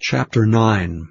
Chapter 9.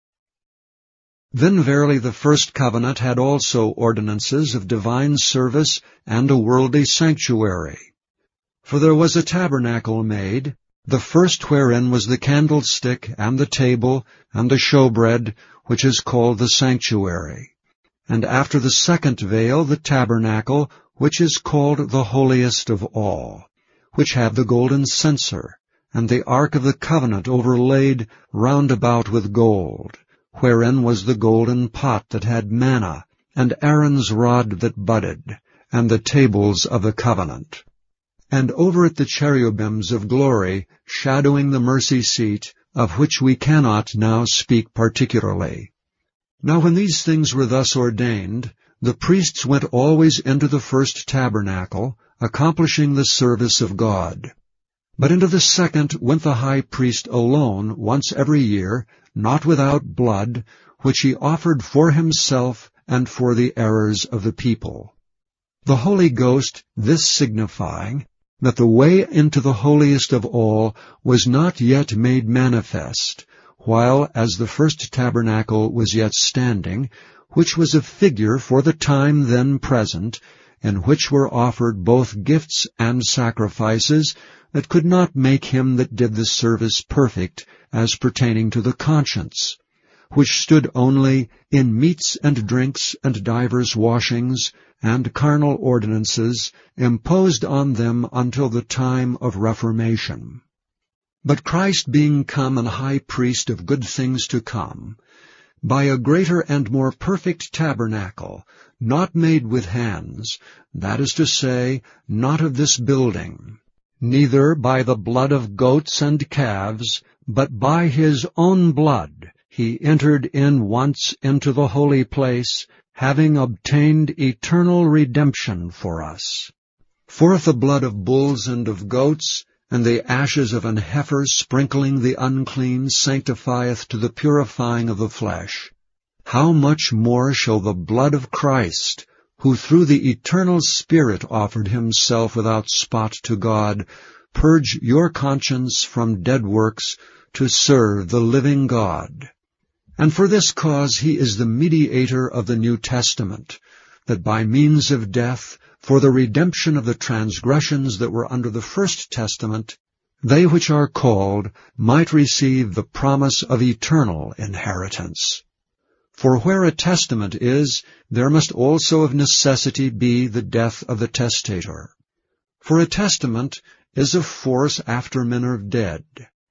Then verily the first covenant had also ordinances of divine service and a worldly sanctuary. For there was a tabernacle made, the first wherein was the candlestick, and the table, and the showbread, which is called the sanctuary. And after the second veil the tabernacle, which is called the holiest of all, which had the golden censer, and the ark of the covenant overlaid round about with gold, wherein was the golden pot that had manna, and Aaron's rod that budded, and the tables of the covenant. And over it the cherubims of glory, shadowing the mercy seat, of which we cannot now speak particularly. Now when these things were thus ordained, the priests went always into the first tabernacle, accomplishing the service of God. But into the second went the high priest alone once every year, not without blood, which he offered for himself and for the errors of the people. The Holy Ghost this signifying, that the way into the holiest of all was not yet made manifest, while as the first tabernacle was yet standing, which was a figure for the time then present, in which were offered both gifts and sacrifices, that could not make him that did the service perfect, as pertaining to the conscience, which stood only in meats and drinks and divers washings, and carnal ordinances, imposed on them until the time of Reformation. But Christ being come an high priest of good things to come, by a greater and more perfect tabernacle, not made with hands, that is to say, not of this building, neither by the blood of goats and calves, but by his own blood he entered in once into the holy place, having obtained eternal redemption for us. For if the blood of bulls and of goats, and the ashes of an heifer sprinkling the unclean sanctifieth to the purifying of the flesh, how much more shall the blood of Christ, who through the eternal Spirit offered himself without spot to God, purge your conscience from dead works to serve the living God? And for this cause he is the mediator of the New Testament, that by means of death, for the redemption of the transgressions that were under the first testament, they which are called might receive the promise of eternal inheritance. For where a testament is, there must also of necessity be the death of the testator. For a testament is of force after men are dead.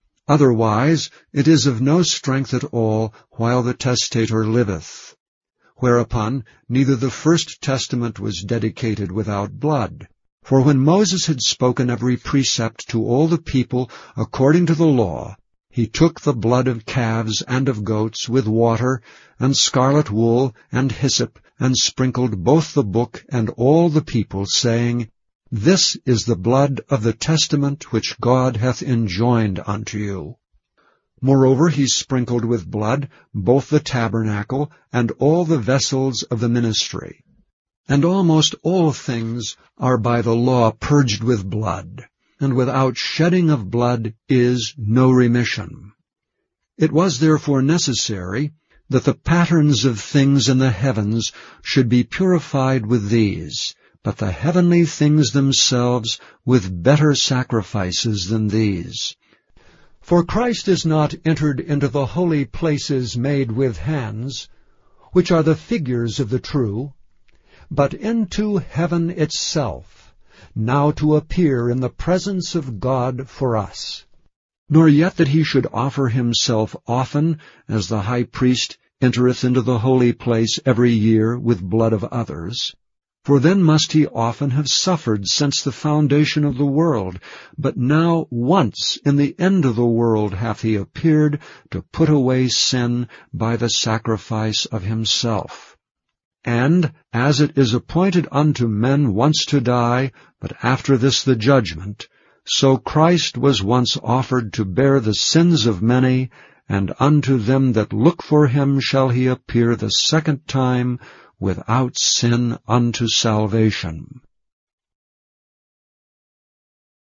Otherwise it is of no strength at all while the testator liveth. Whereupon neither the first testament was dedicated without blood. For when Moses had spoken every precept to all the people according to the law, he took the blood of calves and of goats with water, and scarlet wool, and hyssop, and sprinkled both the book and all the people, saying, This is the blood of the testament which God hath enjoined unto you. Moreover he sprinkled with blood both the tabernacle and all the vessels of the ministry. And almost all things are by the law purged with blood, and without shedding of blood is no remission. It was therefore necessary that the patterns of things in the heavens should be purified with these, but the heavenly things themselves with better sacrifices than these. For Christ is not entered into the holy places made with hands, which are the figures of the true, but into heaven itself, now to appear in the presence of God for us. Nor yet that he should offer himself often, as the high priest entereth into the holy place every year with blood of others. For then must he often have suffered since the foundation of the world. But now once in the end of the world hath he appeared to put away sin by the sacrifice of himself. And as it is appointed unto men once to die, but after this the judgment, so Christ was once offered to bear the sins of many, and unto them that look for him shall he appear the second time, without sin unto salvation.